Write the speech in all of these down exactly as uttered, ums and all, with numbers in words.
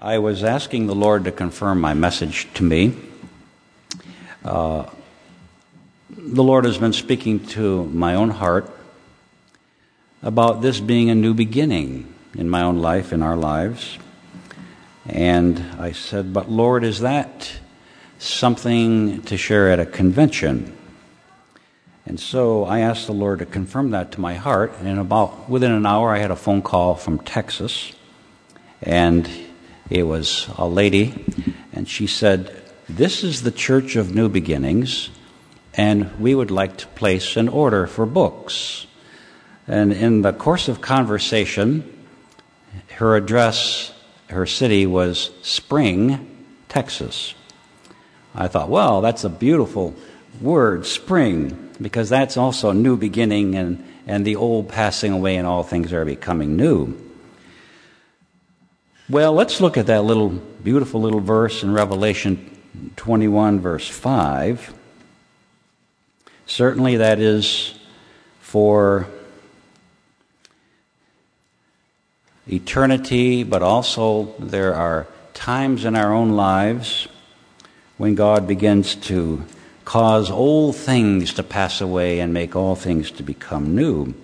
I was asking the Lord to confirm my message to me. Uh, the Lord has been speaking to my own heart about this being a new beginning in my own life, in our lives. And I said, but Lord, is that something to share at a convention? And so I asked the Lord to confirm that to my heart, and about within an hour I had a phone call from Texas, and it was a lady, and she said, this is the Church of New Beginnings, and we would like to place an order for books. And in the course of conversation, her address, her city was Spring, Texas. I thought, well, that's a beautiful word, spring, because that's also a new beginning and, and the old passing away and all things are becoming new. Well, let's look at that little beautiful little verse in Revelation twenty-one, verse five. Certainly that is for eternity, but also there are times in our own lives when God begins to cause old things to pass away and make all things to become new.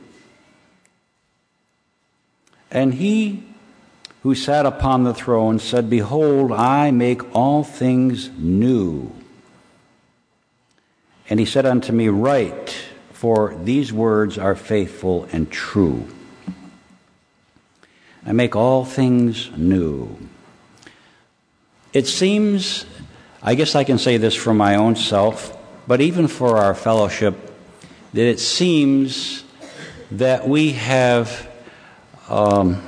And he who sat upon the throne said, behold, I make all things new. And he said unto me, write, for these words are faithful and true. I make all things new. It seems, I guess I can say this for my own self, but even for our fellowship, that it seems that we have, um,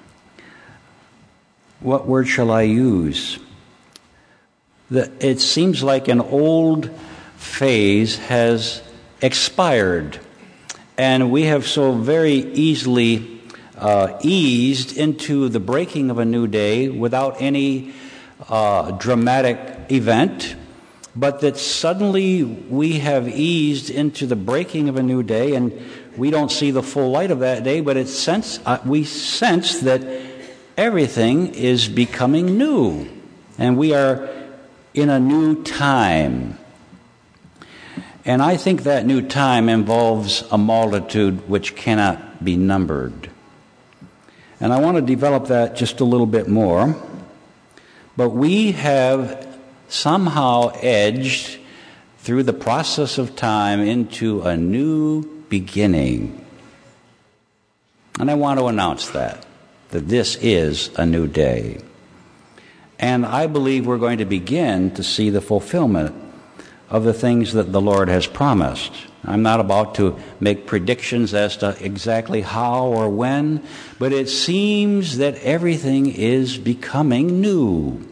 what word shall I use? That it seems like an old phase has expired, and we have so very easily uh, eased into the breaking of a new day without any uh, dramatic event, but that suddenly we have eased into the breaking of a new day, and we don't see the full light of that day, but it's sense, uh, we sense that everything is becoming new, and we are in a new time. And I think that new time involves a multitude which cannot be numbered. And I want to develop that just a little bit more. But we have somehow edged through the process of time into a new beginning. And I want to announce that, that this is a new day. And I believe we're going to begin to see the fulfillment of the things that the Lord has promised. I'm not about to make predictions as to exactly how or when, but it seems that everything is becoming new.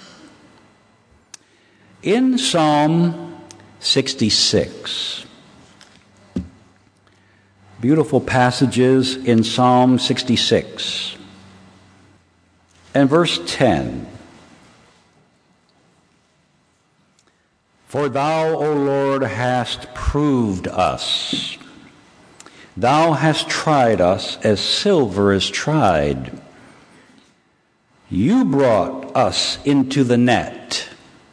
In Psalm sixty-six, beautiful passages in Psalm sixty-six, and verse ten. For thou, O Lord, hast proved us. Thou hast tried us as silver is tried. You brought us into the net.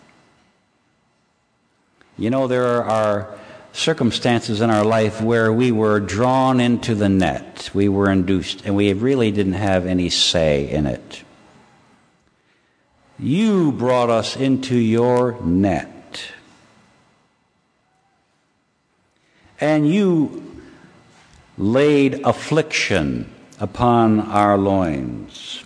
You know, there are circumstances in our life where we were drawn into the net. We were induced, and we really didn't have any say in it. You brought us into your net. And you laid affliction upon our loins.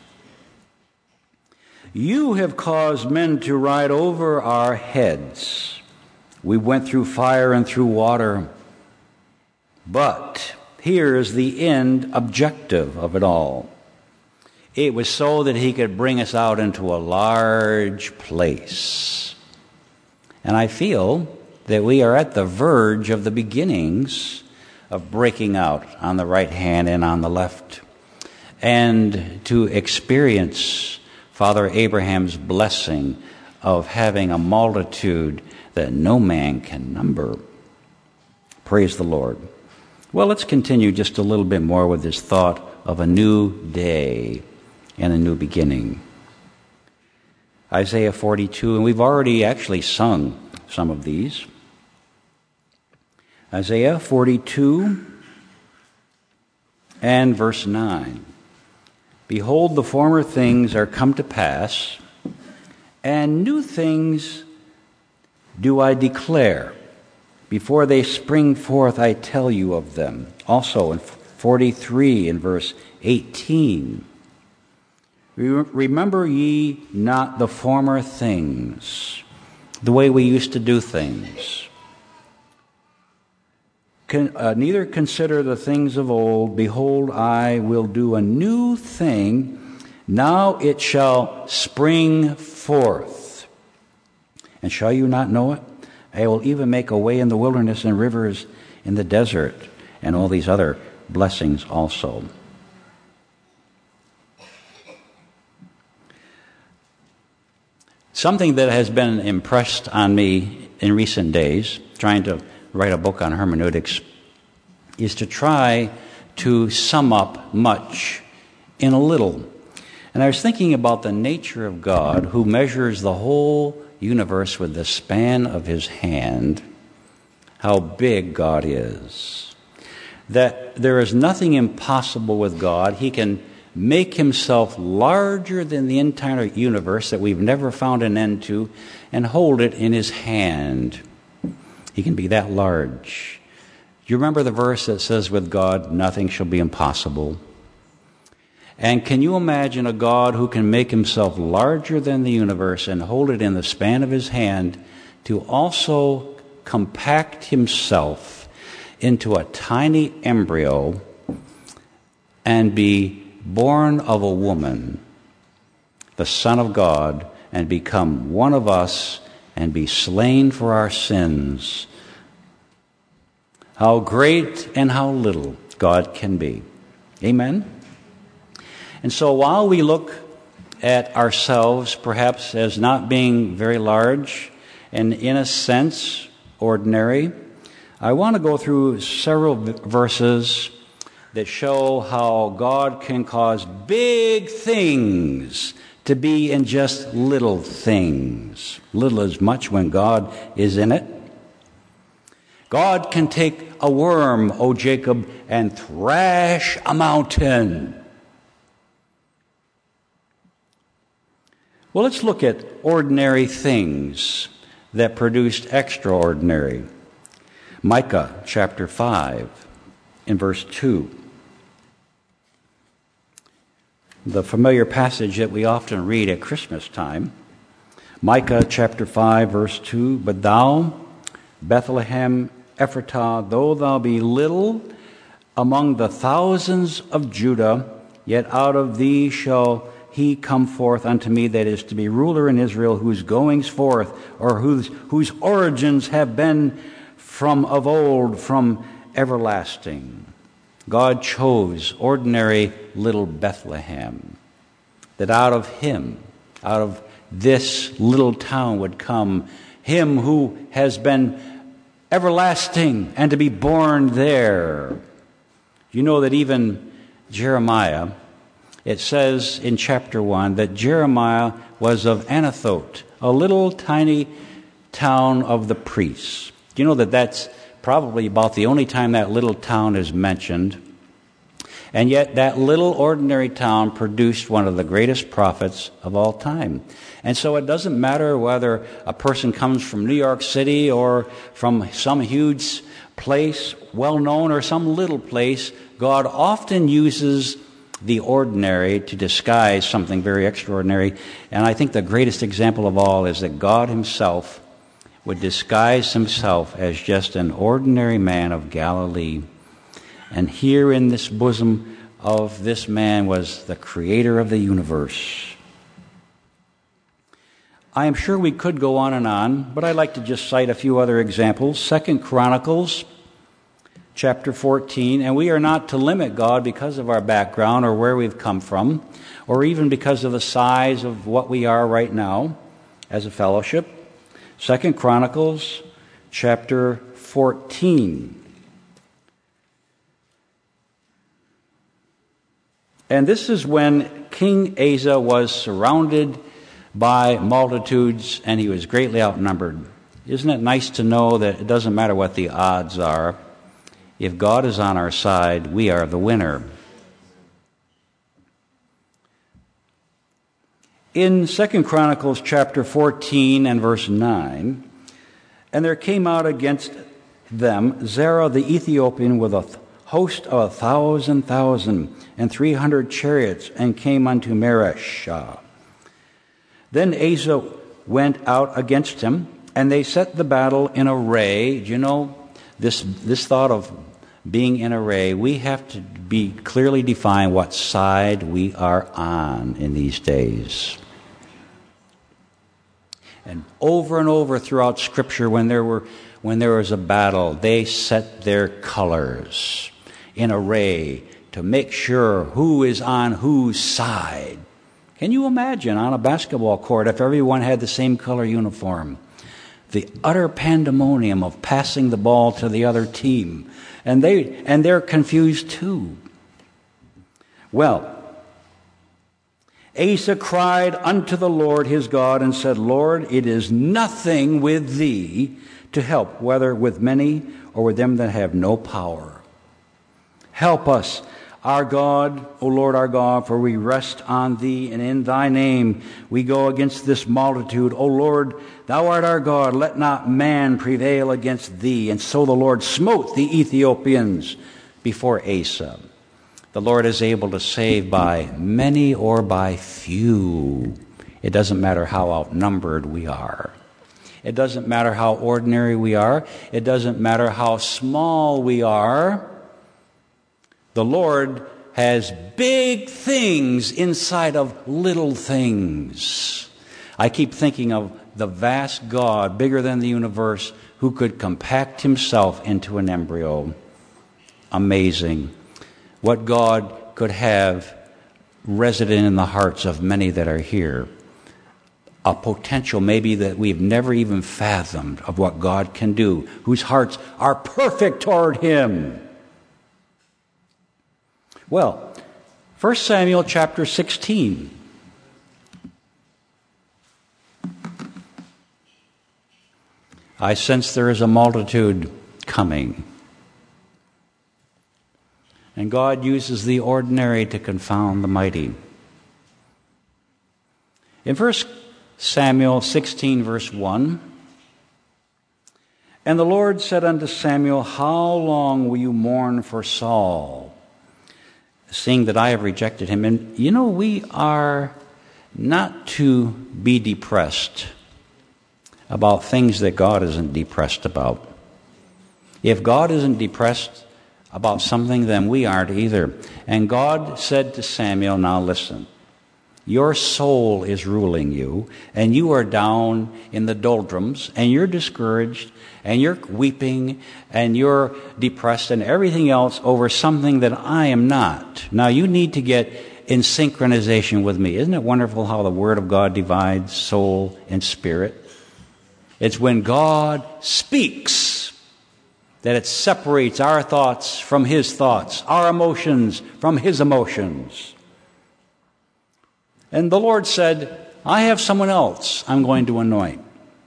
You have caused men to ride over our heads. We went through fire and through water. But here is the end objective of it all. It was so that he could bring us out into a large place. And I feel that we are at the verge of the beginnings of breaking out on the right hand and on the left, and to experience Father Abraham's blessing of having a multitude that no man can number. Praise the Lord. Well, let's continue just a little bit more with this thought of a new day and a new beginning. Isaiah forty-two, and we've already actually sung some of these. Isaiah forty-two and verse nine. Behold, the former things are come to pass, and new things do I declare. Before they spring forth, I tell you of them. Also in forty-three in verse eighteen. Remember ye not the former things, the way we used to do things. Can, uh, neither consider the things of old. Behold, I will do a new thing. Now it shall spring forth. And shall you not know it? I will even make a way in the wilderness and rivers in the desert, and all these other blessings also. Something that has been impressed on me in recent days, trying to write a book on hermeneutics, is to try to sum up much in a little. And I was thinking about the nature of God, who measures the whole universe with the span of his hand, how big God is. That there is nothing impossible with God. He can make himself larger than the entire universe that we've never found an end to, and hold it in his hand. He can be that large. You remember the verse that says, with God, nothing shall be impossible? And can you imagine a God who can make himself larger than the universe and hold it in the span of his hand to also compact himself into a tiny embryo and be born of a woman, the Son of God, and become one of us and be slain for our sins? How great and how little God can be. Amen? And so while we look at ourselves perhaps as not being very large and in a sense ordinary, I want to go through several verses that show how God can cause big things to be in just little things. Little as much when God is in it. God can take a worm, O Jacob, and thrash a mountain. Well, let's look at ordinary things that produced extraordinary. Micah chapter five in verse two. The familiar passage that we often read at Christmas time. Micah chapter five verse two. But thou, Bethlehem Ephratah, though thou be little among the thousands of Judah, yet out of thee shall he come forth unto me that is to be ruler in Israel, whose goings forth, or whose, whose origins have been from of old, from everlasting. God chose ordinary little Bethlehem, that out of him, out of this little town would come him who has been everlasting and to be born there. You know that even Jeremiah, it says in chapter one that Jeremiah was of Anathoth, a little tiny town of the priests. You know that that's probably about the only time that little town is mentioned. And yet that little ordinary town produced one of the greatest prophets of all time. And so it doesn't matter whether a person comes from New York City or from some huge place, well known, or some little place. God often uses the ordinary to disguise something very extraordinary. And I think the greatest example of all is that God himself would disguise himself as just an ordinary man of Galilee. And here in this bosom of this man was the creator of the universe. I am sure we could go on and on, but I'd like to just cite a few other examples. Second Chronicles chapter fourteen, and we are not to limit God because of our background or where we've come from, or even because of the size of what we are right now as a fellowship. Second Chronicles chapter fourteen. And this is when King Asa was surrounded by multitudes, and he was greatly outnumbered. Isn't it nice to know that it doesn't matter what the odds are? If God is on our side, we are the winner. In Second Chronicles chapter fourteen and verse nine, and there came out against them Zerah the Ethiopian with a host of a thousand thousand and three hundred chariots, and came unto Mareshah. Then Asa went out against him, and they set the battle in array. Do you know this, this thought of being in array? We have to be clearly define what side we are on in these days. And over and over throughout Scripture, when there were when there was a battle, they set their colors in array to make sure who is on whose side. Can you imagine on a basketball court if everyone had the same color uniform? The utter pandemonium of passing the ball to the other team. And they and they're confused too. Well, Asa cried unto the Lord his God and said, Lord, it is nothing with thee to help, whether with many or with them that have no power. Help us, our God, O Lord our God, for we rest on thee, and in thy name we go against this multitude. O Lord, thou art our God, let not man prevail against thee. And so the Lord smote the Ethiopians before Asa. The Lord is able to save by many or by few. It doesn't matter how outnumbered we are. It doesn't matter how ordinary we are. It doesn't matter how small we are. The Lord has big things inside of little things. I keep thinking of the vast God, bigger than the universe, who could compact himself into an embryo. Amazing. What God could have resident in the hearts of many that are here. A potential maybe that we've never even fathomed of what God can do, whose hearts are perfect toward him. Well, First Samuel chapter sixteen. I sense there is a multitude coming. And God uses the ordinary to confound the mighty. In First Samuel sixteen, verse one, and the Lord said unto Samuel, how long will you mourn for Saul, seeing that I have rejected him? And you know, we are not to be depressed about things that God isn't depressed about. If God isn't depressed about something, then we aren't either. And God said to Samuel, now listen, your soul is ruling you, and you are down in the doldrums, and you're discouraged, and you're weeping, and you're depressed, and everything else over something that I am not. Now you need to get in synchronization with me. Isn't it wonderful how the Word of God divides soul and spirit? It's when God speaks that it separates our thoughts from his thoughts, our emotions from his emotions. And the Lord said, I have someone else I'm going to anoint.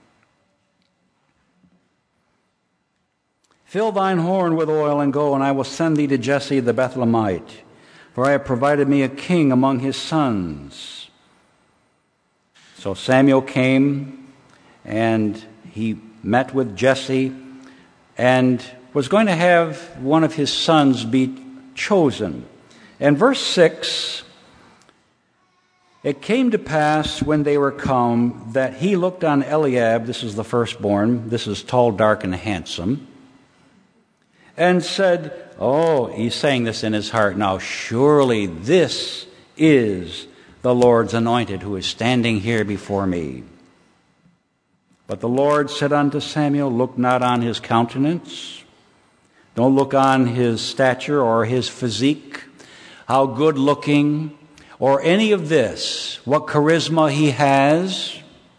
Fill thine horn with oil and go, and I will send thee to Jesse the Bethlehemite, for I have provided me a king among his sons. So Samuel came, and he met with Jesse, and was going to have one of his sons be chosen. And verse six, it came to pass when they were come that he looked on Eliab, this is the firstborn, this is tall, dark, and handsome, and said, oh, he's saying this in his heart, now surely this is the Lord's anointed who is standing here before me. But the Lord said unto Samuel, look not on his countenance. Don't look on his stature or his physique, how good looking, or any of this, what charisma he has.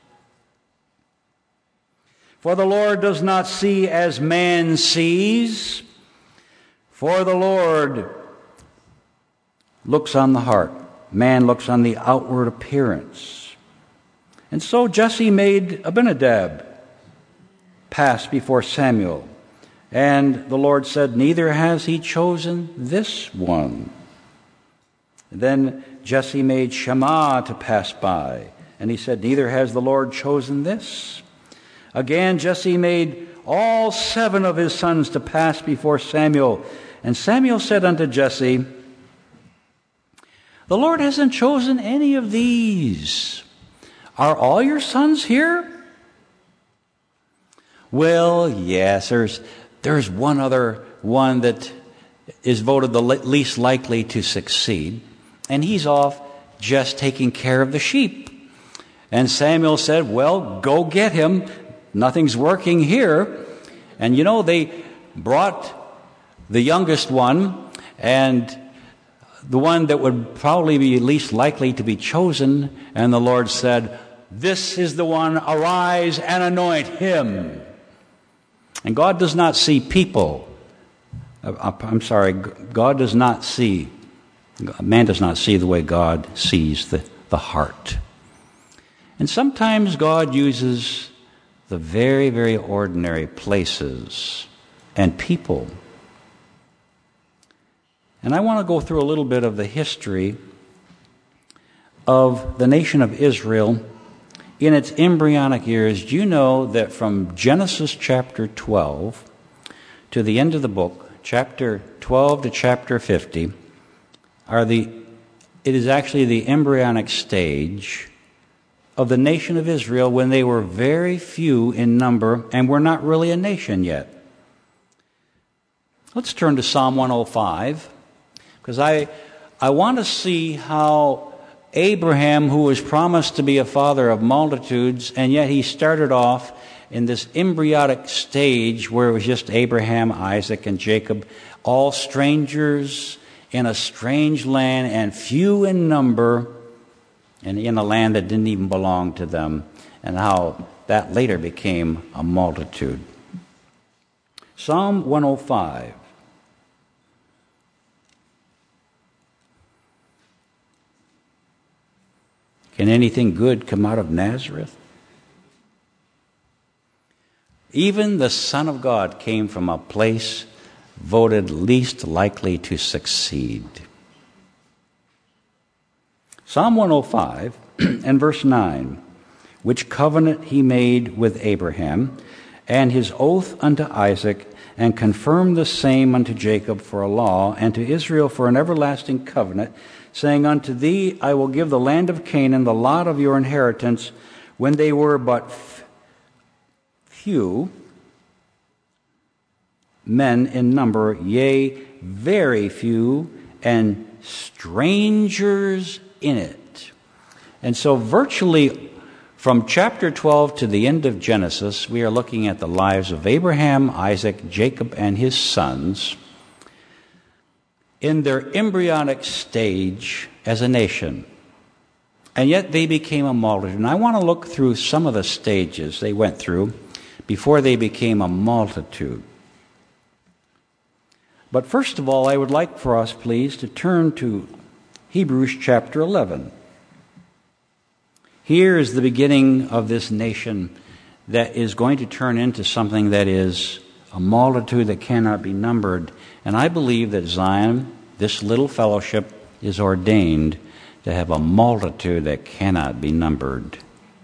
For the Lord does not see as man sees. For the Lord looks on the heart. Man looks on the outward appearance. And so Jesse made Abinadab pass before Samuel. And the Lord said, neither has he chosen this one. Then Jesse made Shammah to pass by. And he said, neither has the Lord chosen this. Again, Jesse made all seven of his sons to pass before Samuel. And Samuel said unto Jesse, the Lord hasn't chosen any of these. Are all your sons here? Well, yes, there's, there's one other one that is voted the least likely to succeed. And he's off just taking care of the sheep. And Samuel said, well, go get him. Nothing's working here. And you know, they brought the youngest one, and the one that would probably be least likely to be chosen. And the Lord said, this is the one, arise and anoint him. And God does not see people. I'm sorry, God does not see, man does not see the way God sees the, the heart. And sometimes God uses the very, very ordinary places and people. And I want to go through a little bit of the history of the nation of Israel in its embryonic years. Do you know that from Genesis chapter twelve to the end of the book, chapter twelve to chapter fifty, are the it is actually the embryonic stage of the nation of Israel when they were very few in number and were not really a nation yet. Let's turn to Psalm one oh five, because I I want to see how Abraham, who was promised to be a father of multitudes, and yet he started off in this embryonic stage where it was just Abraham, Isaac, and Jacob, all strangers in a strange land and few in number, and in a land that didn't even belong to them, and how that later became a multitude. Psalm one oh five. Can anything good come out of Nazareth? Even the Son of God came from a place voted least likely to succeed. Psalm one oh five and verse nine, which covenant he made with Abraham, and his oath unto Isaac, and confirmed the same unto Jacob for a law, and to Israel for an everlasting covenant, saying, unto thee I will give the land of Canaan, the lot of your inheritance, when they were but f- few men in number, yea, very few, and strangers in it. And so virtually from chapter twelve to the end of Genesis, we are looking at the lives of Abraham, Isaac, Jacob, and his sons in their embryonic stage as a nation. And yet they became a multitude. And I want to look through some of the stages they went through before they became a multitude. But first of all, I would like for us, please, to turn to Hebrews chapter eleven. Here is the beginning of this nation that is going to turn into something that is a multitude that cannot be numbered. And I believe that Zion, this little fellowship, is ordained to have a multitude that cannot be numbered.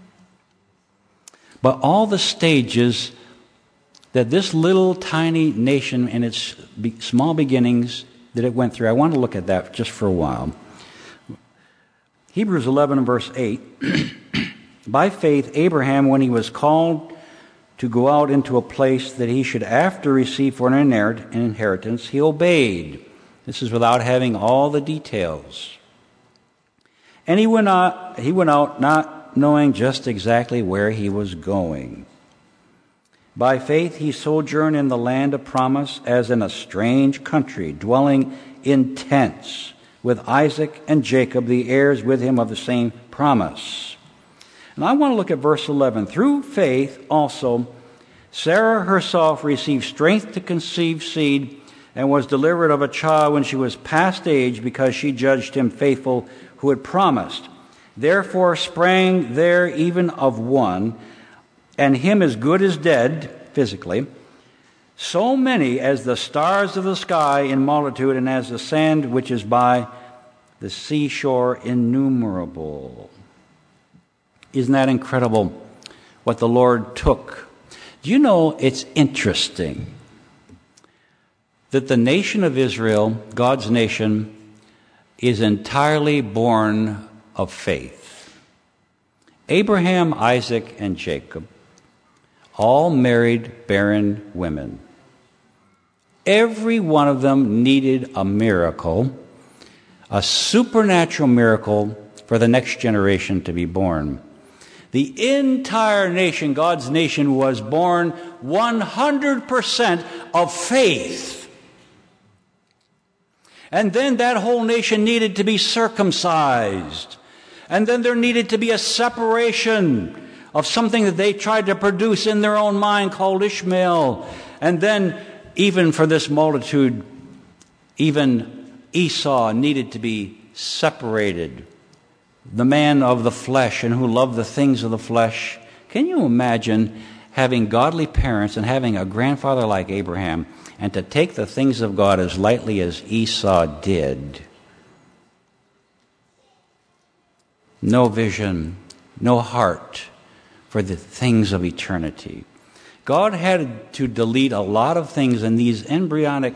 But all the stages that this little tiny nation in its small beginnings that it went through, I want to look at that just for a while. Hebrews eleven and verse eight, by faith Abraham, when he was called to go out into a place that he should after receive for an inheritance, he obeyed. This is without having all the details. And he went out, he went out not knowing just exactly where he was going. By faith he sojourned in the land of promise as in a strange country, dwelling in tents, with Isaac and Jacob, the heirs with him of the same promise. And I want to look at verse eleven. Through faith also, Sarah herself received strength to conceive seed, and was delivered of a child when she was past age, because she judged him faithful who had promised. Therefore sprang there even of one, and him as good as dead, physically, so many as the stars of the sky in multitude, and as the sand which is by the seashore innumerable. Isn't that incredible what the Lord took? Do you know, it's interesting that the nation of Israel, God's nation, is entirely born of faith. Abraham, Isaac, and Jacob all married barren women. Every one of them needed a miracle, a supernatural miracle for the next generation to be born. The entire nation, God's nation, was born one hundred percent of faith. And then that whole nation needed to be circumcised. And then there needed to be a separation of something that they tried to produce in their own mind called Ishmael. And then even for this multitude, even Esau needed to be separated. The man of the flesh and who loved the things of the flesh. Can you imagine having godly parents and having a grandfather like Abraham and to take the things of God as lightly as Esau did? No vision, no heart for the things of eternity. God had to delete a lot of things in these embryonic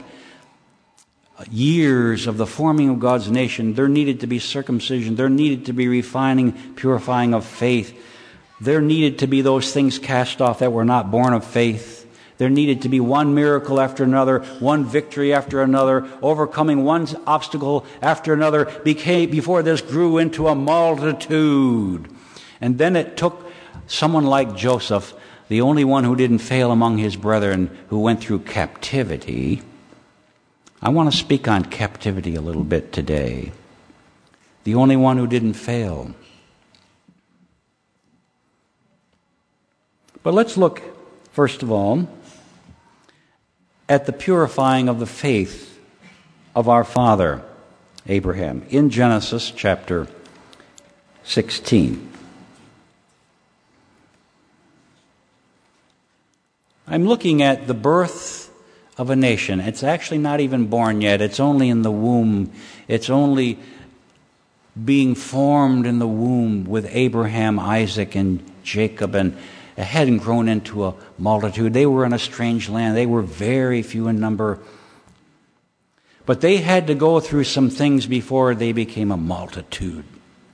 years of the forming of God's nation. There needed to be circumcision. There needed to be refining, purifying of faith. There needed to be those things cast off that were not born of faith. There needed to be one miracle after another, one victory after another, overcoming one obstacle after another, became, before this grew into a multitude. And then it took someone like Joseph, the only one who didn't fail among his brethren, who went through captivity. I want to speak on captivity a little bit today. The only one who didn't fail. But let's look, first of all, at the purifying of the faith of our father, Abraham, in Genesis chapter sixteen. I'm looking at the birth of a nation. It's actually not even born yet. It's only in the womb. It's only being formed in the womb with Abraham, Isaac, and Jacob, and it hadn't grown into a multitude. They were in a strange land. They were very few in number. But they had to go through some things before they became a multitude.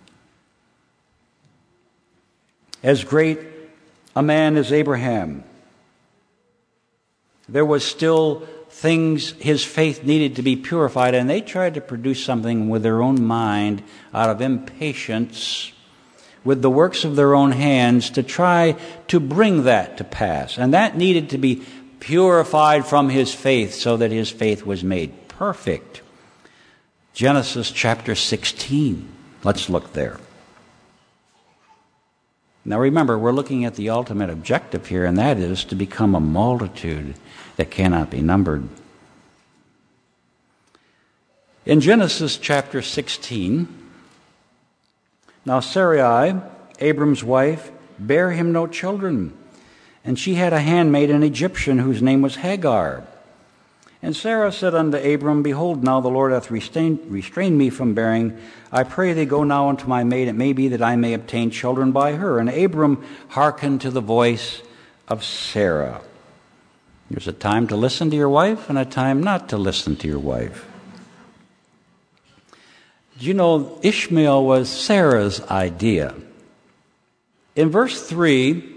As great a man as Abraham, there was still things, his faith needed to be purified, and they tried to produce something with their own mind out of impatience, with the works of their own hands, to try to bring that to pass. And that needed to be purified from his faith so that his faith was made perfect. Genesis chapter sixteen. Let's look there. Now remember, we're looking at the ultimate objective here, and that is to become a multitude that cannot be numbered. In Genesis chapter sixteen, now Sarai, Abram's wife, bare him no children, and she had a handmaid, an Egyptian, whose name was Hagar. And Sarah said unto Abram, Behold, now the Lord hath restrained, restrained me from bearing. I pray thee, go now unto my maid. It may be that I may obtain children by her. And Abram hearkened to the voice of Sarah. There's a time to listen to your wife and a time not to listen to your wife. Do you know, Ishmael was Sarah's idea. In verse three,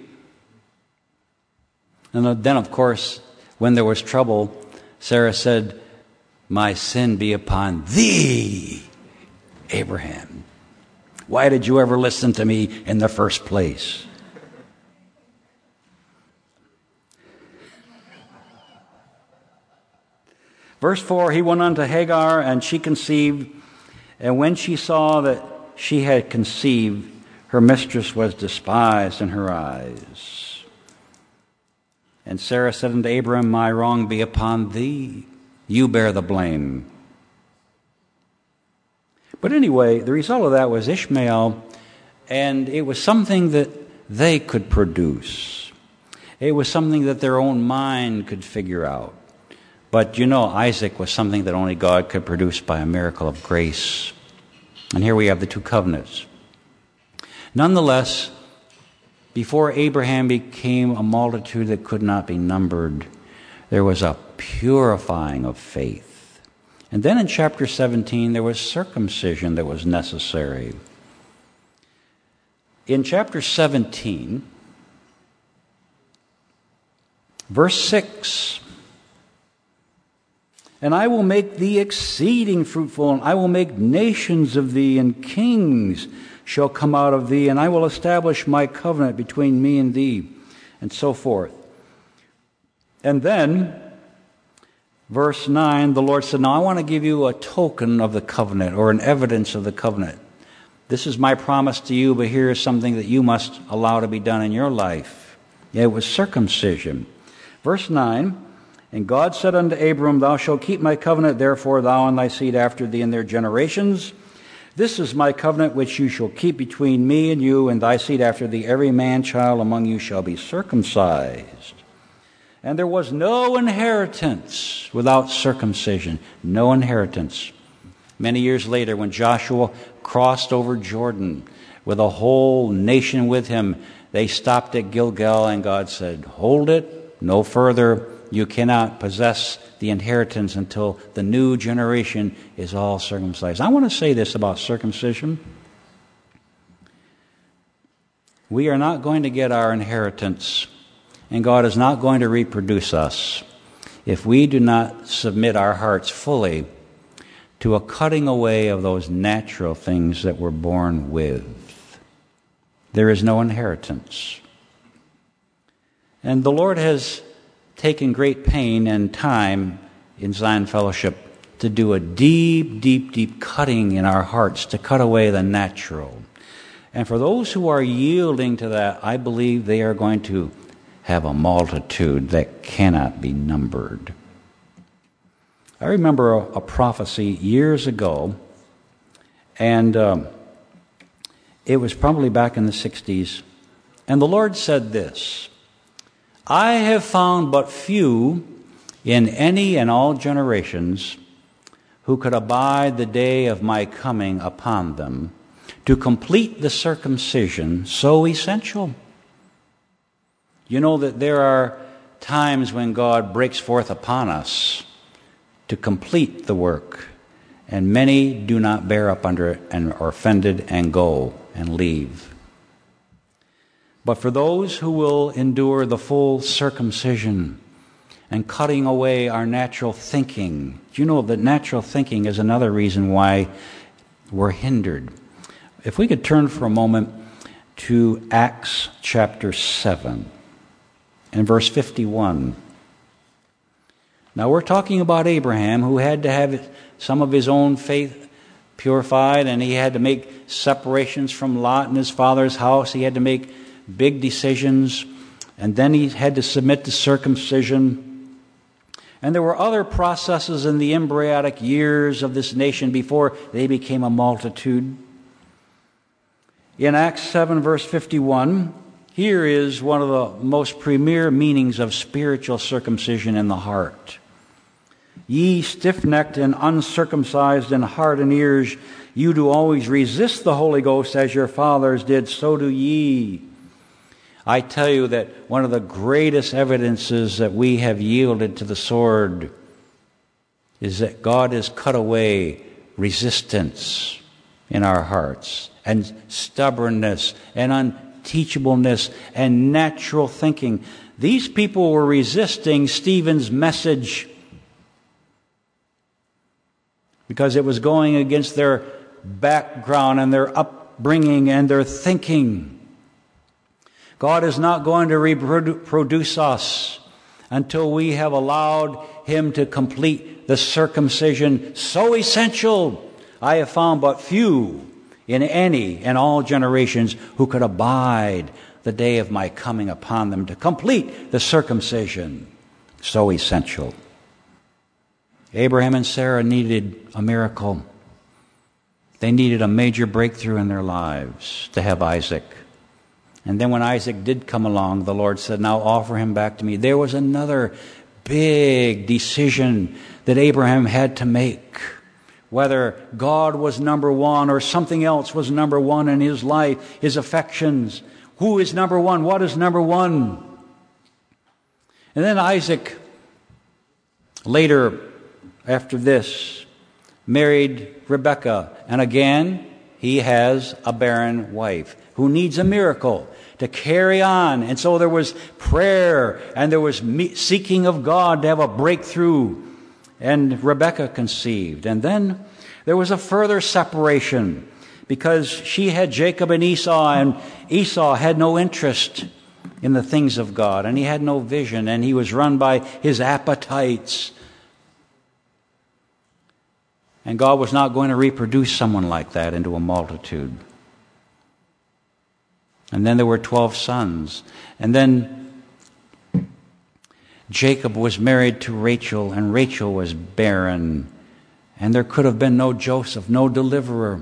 and then of course, when there was trouble, Sarah said, My sin be upon thee, Abraham. Why did you ever listen to me in the first place? Verse four, he went unto Hagar, and she conceived. And when she saw that she had conceived, her mistress was despised in her eyes. And Sarah said unto Abram, My wrong be upon thee. You bear the blame. But anyway, the result of that was Ishmael And it was something that they could produce. It was something that their own mind could figure out. But you know, Isaac was something that only God could produce by a miracle of grace. And here we have the two covenants. Nonetheless, before Abraham became a multitude that could not be numbered, there was a purifying of faith. And then in chapter seventeen, there was circumcision that was necessary. In chapter seventeen, verse six, "And I will make thee exceeding fruitful, and I will make nations of thee, and kings shall come out of thee, and I will establish my covenant between me and thee," and so forth. And then, verse nine, the Lord said, "Now I want to give you a token of the covenant, or an evidence of the covenant. This is my promise to you, but here is something that you must allow to be done in your life." Yeah, it was circumcision. Verse nine, "And God said unto Abram, Thou shalt keep my covenant, therefore thou and thy seed after thee in their generations. This is my covenant which you shall keep between me and you and thy seed after thee. Every man-child among you shall be circumcised." And there was no inheritance without circumcision. No inheritance. Many years later, when Joshua crossed over Jordan with a whole nation with him, they stopped at Gilgal, and God said, "Hold it, no further. You cannot possess the inheritance until the new generation is all circumcised." I want to say this about circumcision. We are not going to get our inheritance, and God is not going to reproduce us, if we do not submit our hearts fully to a cutting away of those natural things that we're born with. There is no inheritance. And the Lord has taken great pain and time in Zion Fellowship to do a deep, deep, deep cutting in our hearts, to cut away the natural. And for those who are yielding to that, I believe they are going to have a multitude that cannot be numbered. I remember a, a prophecy years ago, and um, it was probably back in the sixties, and the Lord said this, "I have found but few in any and all generations who could abide the day of my coming upon them, to complete the circumcision so essential." You know that there are times when God breaks forth upon us to complete the work, and many do not bear up under it and are offended and go and leave. But for those who will endure the full circumcision and cutting away our natural thinking, do you know that natural thinking is another reason why we're hindered? If we could turn for a moment to Acts chapter seven and verse fifty-one. Now we're talking about Abraham, who had to have some of his own faith purified, and he had to make separations from Lot and his father's house. He had to make big decisions, and then he had to submit to circumcision. And there were other processes in the embryonic years of this nation before they became a multitude. In Acts seven, verse fifty-one, here is one of the most premier meanings of spiritual circumcision in the heart. "Ye stiff-necked and uncircumcised in heart and ears, you do always resist the Holy Ghost as your fathers did, so do ye." I tell you that one of the greatest evidences that we have yielded to the sword is that God has cut away resistance in our hearts, and stubbornness, and unteachableness, and natural thinking. These people were resisting Stephen's message because it was going against their background and their upbringing and their thinking. God is not going to reproduce us until we have allowed Him to complete the circumcision so essential. I have found but few in any and all generations who could abide the day of my coming upon them, to complete the circumcision so essential. Abraham and Sarah needed a miracle. They needed a major breakthrough in their lives to have Isaac. And then when Isaac did come along, the Lord said, now offer him back to me. There was another big decision that Abraham had to make. Whether God was number one or something else was number one in his life, his affections. Who is number one? What is number one? And then Isaac, later, after this, married Rebekah. And again, he has a barren wife who needs a miracle to carry on. And so there was prayer and there was seeking of God to have a breakthrough. And Rebekah conceived. And then there was a further separation because she had Jacob and Esau, and Esau had no interest in the things of God, and he had no vision, and he was run by his appetites. And God was not going to reproduce someone like that into a multitude. And then there were twelve sons. And then Jacob was married to Rachel, and Rachel was barren. And there could have been no Joseph, no deliverer.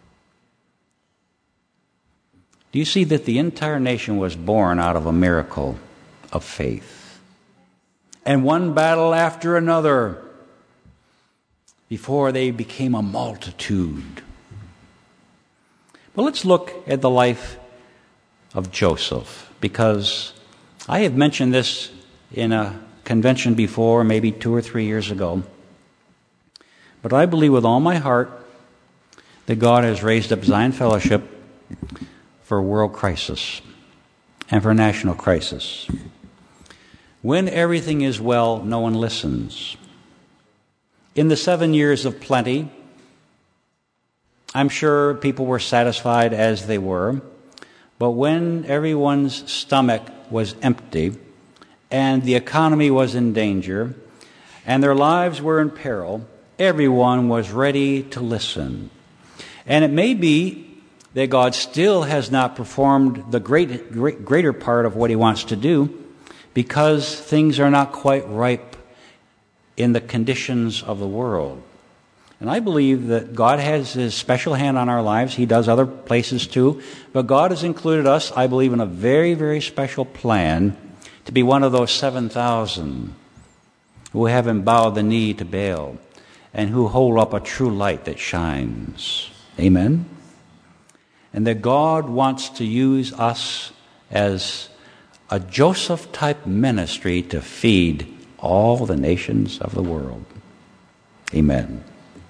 Do you see that the entire nation was born out of a miracle of faith? And one battle after another before they became a multitude. Well, let's look at the life of Joseph, because I have mentioned this in a convention before, maybe two or three years ago. But I believe with all my heart that God has raised up Zion Fellowship for world crisis and for national crisis. When everything is well, no one listens. In the seven years of plenty, I'm sure people were satisfied as they were. But when everyone's stomach was empty and the economy was in danger and their lives were in peril, everyone was ready to listen. And it may be that God still has not performed the great, great, greater part of what he wants to do because things are not quite ripe in the conditions of the world. And I believe that God has his special hand on our lives. He does other places too. But God has included us, I believe, in a very, very special plan to be one of those seven thousand who haven't bowed the knee to Baal and who hold up a true light that shines. Amen? And that God wants to use us as a Joseph-type ministry to feed all the nations of the world. Amen.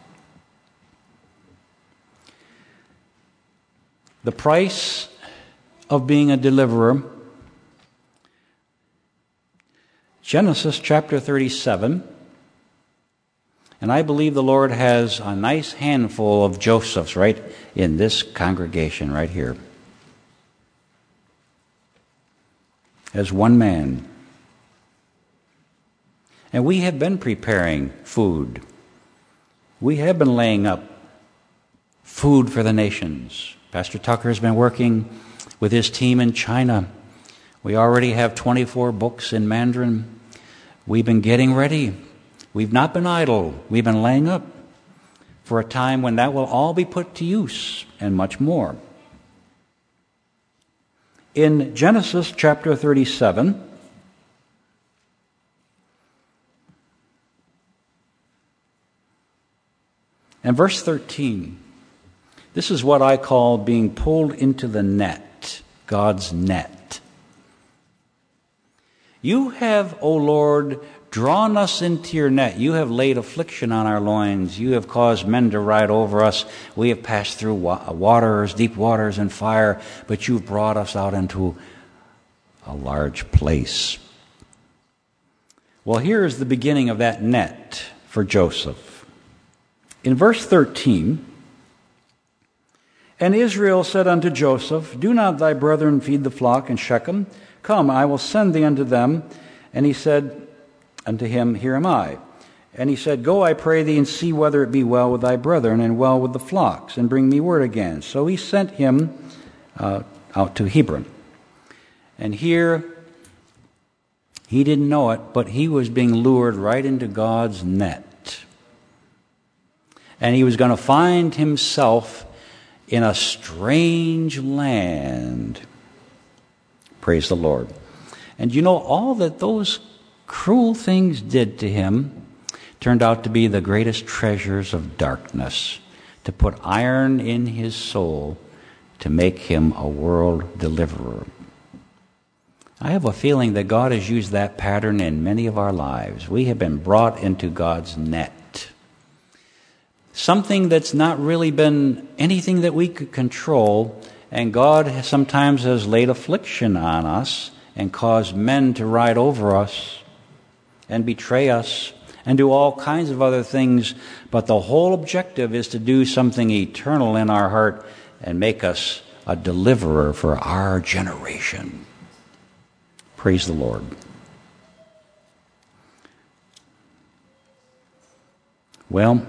The price of being a deliverer. Genesis chapter thirty-seven. And I believe the Lord has a nice handful of Josephs right in this congregation right here. As one man. And we have been preparing food. We have been laying up food for the nations. Pastor Tucker has been working with his team in China. We already have twenty-four books in Mandarin. We've been getting ready. We've not been idle. We've been laying up for a time when that will all be put to use and much more. In Genesis chapter thirty-seven, and verse thirteen, this is what I call being pulled into the net, God's net. You have, O Lord, drawn us into your net. You have laid affliction on our loins. You have caused men to ride over us. We have passed through waters, deep waters and fire, but you've brought us out into a large place. Well, here is the beginning of that net for Joseph. In verse thirteen, and Israel said unto Joseph, do not thy brethren feed the flock in Shechem? Come, I will send thee unto them. And he said unto him, here am I. And he said, go, I pray thee, and see whether it be well with thy brethren, and well with the flocks, and bring me word again. So he sent him uh, out to Hebron. And here, he didn't know it, but he was being lured right into God's net. And he was going to find himself in a strange land. Praise the Lord. And you know, all that those cruel things did to him turned out to be the greatest treasures of darkness, to put iron in his soul, to make him a world deliverer. I have a feeling that God has used that pattern in many of our lives. We have been brought into God's net. Something that's not really been anything that we could control, and God sometimes has laid affliction on us and caused men to ride over us and betray us and do all kinds of other things, but the whole objective is to do something eternal in our heart and make us a deliverer for our generation. Praise the Lord. Well,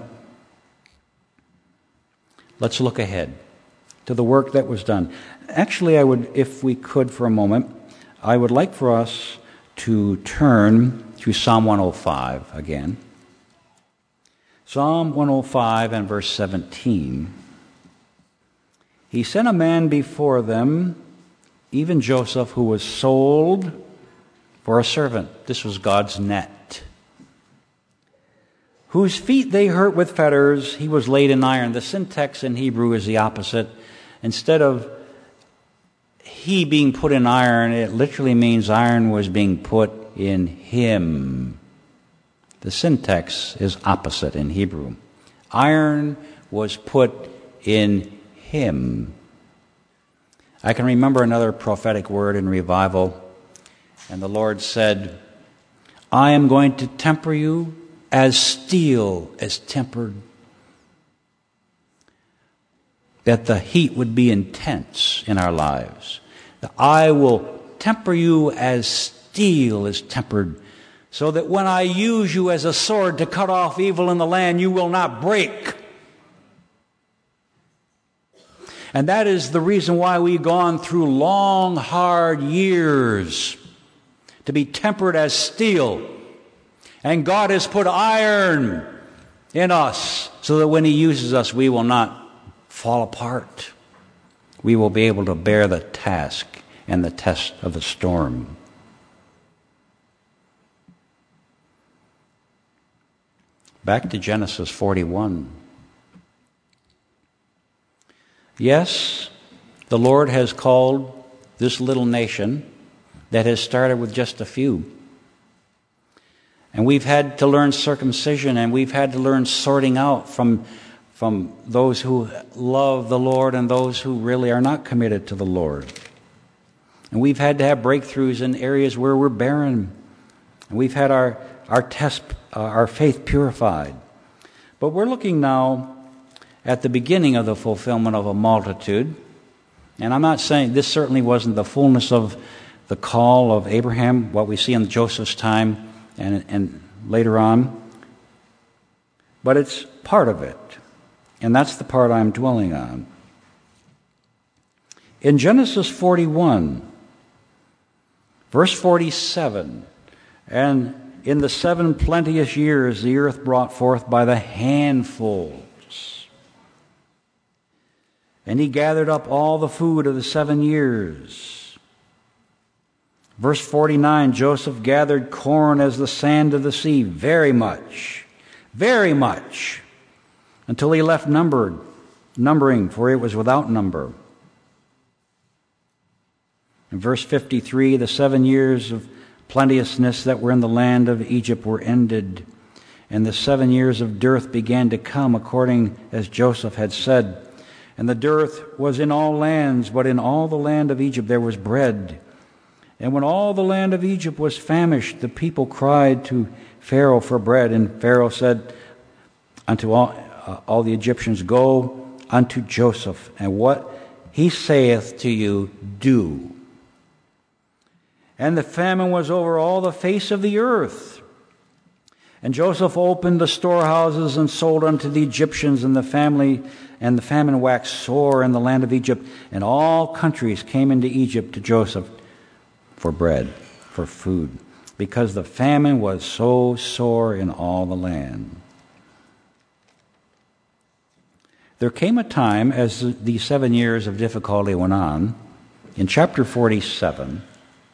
let's look ahead to the work that was done. Actually, I would, if we could for a moment, I would like for us to turn to Psalm one oh five again. Psalm one oh five and verse seventeen. He sent a man before them, even Joseph, who was sold for a servant. This was God's net. Whose feet they hurt with fetters, he was laid in iron. The syntax in Hebrew is the opposite. Instead of he being put in iron, it literally means iron was being put in him. The syntax is opposite in Hebrew. Iron was put in him. I can remember another prophetic word in revival, and the Lord said, I am going to temper you as steel is tempered. That the heat would be intense in our lives. That I will temper you as steel is tempered, so that when I use you as a sword to cut off evil in the land, you will not break. And that is the reason why we've gone through long, hard years, to be tempered as steel. And God has put iron in us so that when He uses us, we will not fall apart. We will be able to bear the task and the test of the storm. Back to Genesis forty-one. Yes, the Lord has called this little nation that has started with just a few. And we've had to learn circumcision, and we've had to learn sorting out from, from those who love the Lord and those who really are not committed to the Lord. And we've had to have breakthroughs in areas where we're barren. And we've had our, our test, uh, our faith purified. But we're looking now at the beginning of the fulfillment of a multitude. And I'm not saying this certainly wasn't the fullness of the call of Abraham, what we see in Joseph's time and, and later on. But it's part of it. And that's the part I'm dwelling on. In Genesis forty-one, verse forty-seven, and in the seven plenteous years the earth brought forth by the handfuls. And he gathered up all the food of the seven years. Verse forty-nine, Joseph gathered corn as the sand of the sea, very much, very much, until he left numbered, numbering, for it was without number. In verse fifty-three, the seven years of plenteousness that were in the land of Egypt were ended, and the seven years of dearth began to come, according as Joseph had said. And the dearth was in all lands, but in all the land of Egypt there was bread. And when all the land of Egypt was famished, the people cried to Pharaoh for bread. And Pharaoh said unto all, uh, all the Egyptians, Go unto Joseph, and what he saith to you, do. And the famine was over all the face of the earth. And Joseph opened the storehouses and sold unto the Egyptians, and the family and the famine waxed sore in the land of Egypt, and all countries came into Egypt to Joseph for bread, for food, because the famine was so sore in all the land. there came a time, as these seven years of difficulty went on, in chapter forty-seven,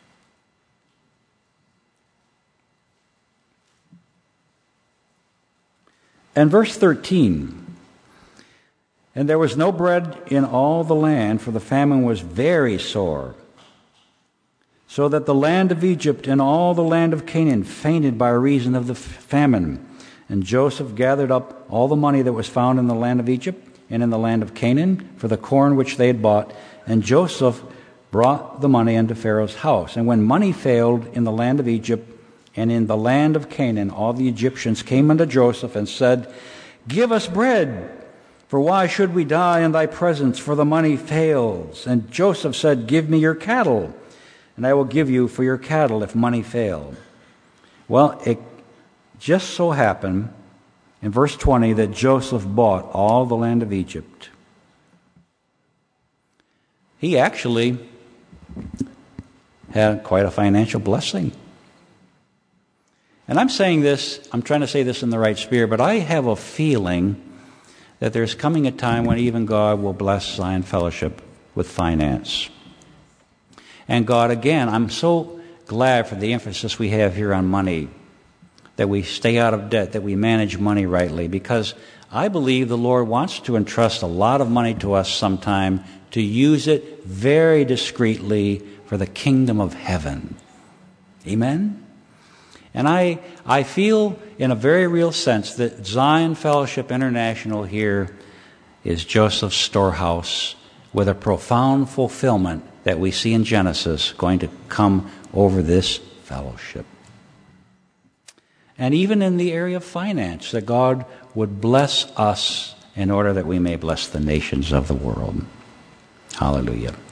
and verse thirteen, and there was no bread in all the land, for the famine was very sore, so that the land of Egypt and all the land of Canaan fainted by reason of the famine. And Joseph gathered up all the money that was found in the land of Egypt and in the land of Canaan for the corn which they had bought. And Joseph brought the money into Pharaoh's house. And when money failed in the land of Egypt and in the land of Canaan, all the Egyptians came unto Joseph and said, Give us bread, for why should we die in thy presence? For the money fails. And Joseph said, Give me your cattle, and I will give you for your cattle if money fail. Well, it just so happened in verse twenty that Joseph bought all the land of Egypt. He actually had quite a financial blessing. And I'm saying this, I'm trying to say this in the right spirit, but I have a feeling that there's coming a time when even God will bless Zion Fellowship with finance. And God, again, I'm so glad for the emphasis we have here on money, that we stay out of debt, that we manage money rightly, because I believe the Lord wants to entrust a lot of money to us sometime to use it very discreetly for the kingdom of heaven. Amen? And I I feel in a very real sense that Zion Fellowship International here is Joseph's storehouse with a profound fulfillment that we see in Genesis going to come over this fellowship. And even in the area of finance, that God would bless us in order that we may bless the nations of the world. Hallelujah.